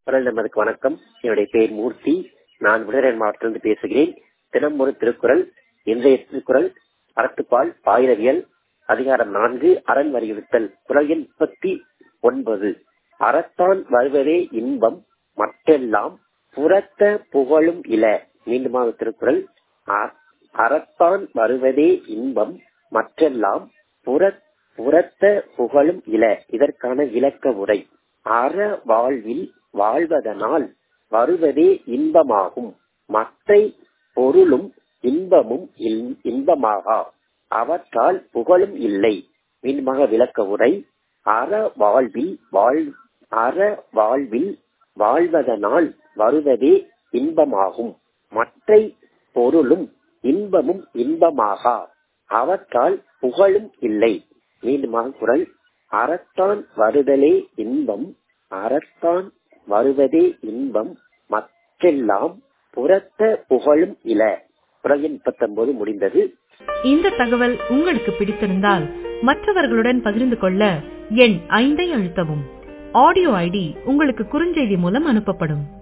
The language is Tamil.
குரல் நமதுக்கு வணக்கம். என்னுடைய பெயர் மூர்த்தி. நான் விடுதலை மாவட்டத்திலிருந்து பேசுகிறேன். தினம் ஒரு திருக்குறள். இன்றைய திருக்குறள் அறத்துப்பால் பாயிரவியல் அதிகாரம் 4 அரண் வலியுறுத்தல். குரல் எண் 39. அறத்தான் வருவதே இன்பம் மற்றெல்லாம் புறத்த புகழும் இல. மீண்டுமாக திருக்குறள். அறத்தான் வருவதே இன்பம் மற்றெல்லாம் புறத்த புகழும் இல. இதற்கான விளக்க உரை. அற வாழ்வில் வாழ்வதனால் வருவதே இன்பமாகும், மற்றை பொருளும் இன்பமும் இன்பமாகா, அவற்றால் புகழும் இல்லை. மீண்டுமாக விளக்க உரை. அற வாழ்வில் வாழ்வதனால் வருவதே இன்பமாகும், மற்றை பொருளும் இன்பமும் இன்பமாகா, அவற்றால் புகழும் இல்லை. மீண்டுமாக குரல். அறத்தான் வருதலே இன்பம், அறத்தான் வருவதே இன்பம், மற்றெல்லாம் புறத்த புகழும் இல. குரல் எண் 39 முடிந்தது. இந்த தகவல் உங்களுக்கு பிடித்திருந்தால் மற்றவர்களுடன் பகிர்ந்து கொள்ள எண் 5 அழுத்தவும். ஆடியோ ஐடி உங்களுக்கு குறுஞ்செய்தி மூலம் அனுப்பப்படும்.